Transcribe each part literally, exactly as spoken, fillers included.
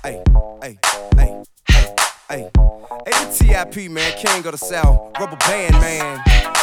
Hey, hey, hey, hey, hey. Hey, the T I P, man, King of the South, rubber band, man.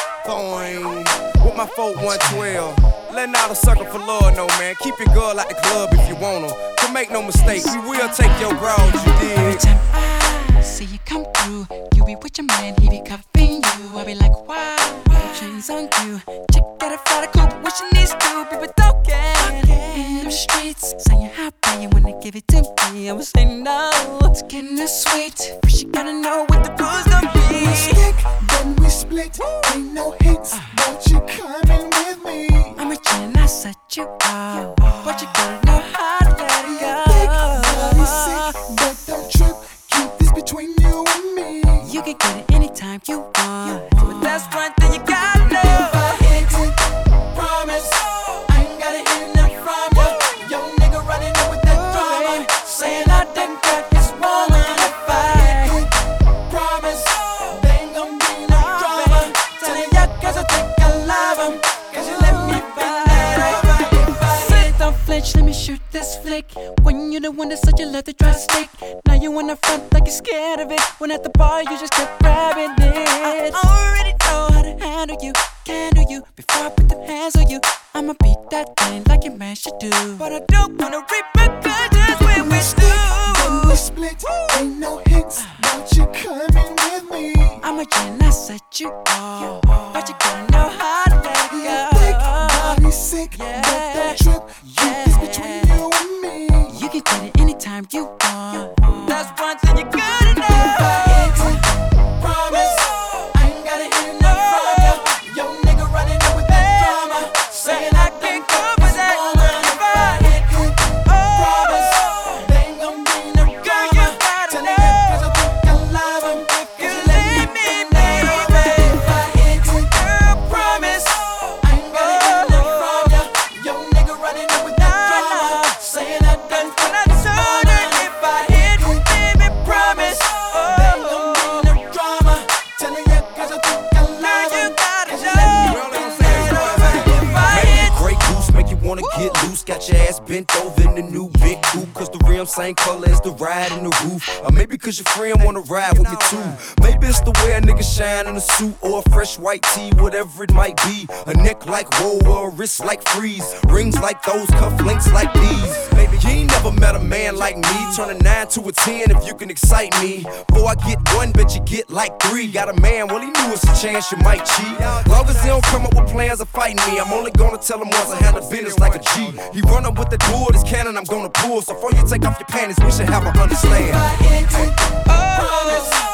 Boing, with my four one twelve. Letting out a sucker for Lord, no, man. Keep your girl at the club if you want her. But make no mistake, we will take your broad, you dig? Every time I see you come through, you be with your man, he be cuffing you. I be like, wow, no chains on you. Chick got a fat coupe, what she needs to be with token. In the streets, saying how bad you wanna give it to me. I was saying no, it's getting this sweet. But she gotta know what the rules gonna be. We stick, then we split. Ain't no hits, won't you coming with me? I'm a gin, I set you up, but you gotta know how to let it go. Body sick, but don't trip. Keep this between you and me. You can get it anytime you want, but that's one thing you gotta know. If I hit it, promise I ain't gotta hear nothing from you. Young nigga running up with that drama, saying I done got this woman. If I hit it, promise there ain't gon' be no drama. Telling ya 'cause I think I love 'em, 'cause you let me bend that over. If I hit it, Don't flinch, let me shoot this flick. When you the one that said you love the dry stick, now you in the front like you're scared of it. When at the bar you just kept grabbing it. I already know how to handle you, handle you. Before I put them hands on you, I'ma beat that thing like your man should do. But I don't wanna repercussions when we then we do. split. Ain't no hits, won't you coming with me? I'm a gin, I set you off, but you gotta know how to let it You thick, go. body sick, but don't trip. Keep this between you and me. You can get it anytime you want. That's one thing you gotta know. If I hit it, promise I ain't gotta hear nothing from you. Young nigga running up with that drama, saying I can't cover that woman. If I hit it, promise there ain't gon' be no drama. Telling you 'cause I think I love 'em, 'cause you let me bend that over. If I hit it, promise I ain't gotta hear nothing from you. Young nigga running up with that drama, saying I done got this woman. If I hit it, baby, promise there ain't gon' be no drama. Telling you 'cause I think I love 'em, 'cause you let me bend that over. If I hit it. Great goose make you wanna get loose. Got your ass bent over in the new big coupe. Cause the rim same color as the ride and the roof. Or maybe cause your friend wanna ride with me too. Maybe it's the way a nigga shine in a suit or a fresh white tee, whatever it might be. A neck like woe or a wrist like freeze. Rings like those, cufflinks like these. Baby, you ain't never met a man like me. Turn a nine to a ten if you can excite me. Before I get one, bet you get like three. Got a man, well he knew it's a chance you might cheat. Long as he don't come up with plans of fighting me, I'm only gonna tell him once I handle business like a G. He run up with the door, this cannon I'm gonna pull. So before you take off your panties, we should have a understand. If I hit it, promise